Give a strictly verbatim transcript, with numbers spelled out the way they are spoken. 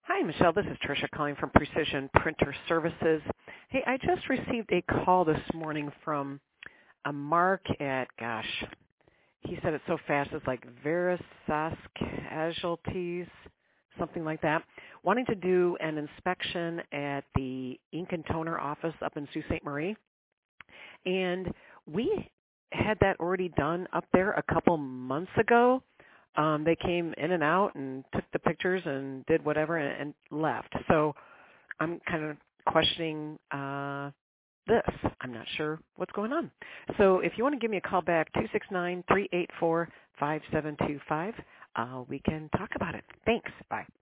Hi, Michelle. This is Tricia calling from Precision Printer Services. Hey, I just received a call this morning from a Mark at, gosh, he said it so fast, it's like Veritas Casualties, something like that, wanting to do an inspection at the ink and toner office up in Sault Ste. Marie. And we had that already done up there a couple months ago. Um, they came in and out and took the pictures and did whatever and, and left. So I'm kind of questioning uh, this. I'm not sure what's going on. So if you want to give me a call back, two six nine, three eight four, five seven two five, uh, we can talk about it. Thanks. Bye.